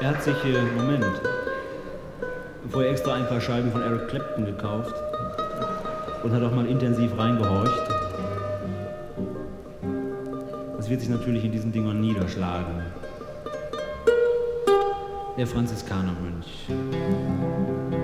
hat sich, Moment, vorher extra ein paar Scheiben von Eric Clapton gekauft und hat auch mal intensiv reingehorcht. Das wird sich natürlich in diesen Dingern niederschlagen. Der Franziskanermönch.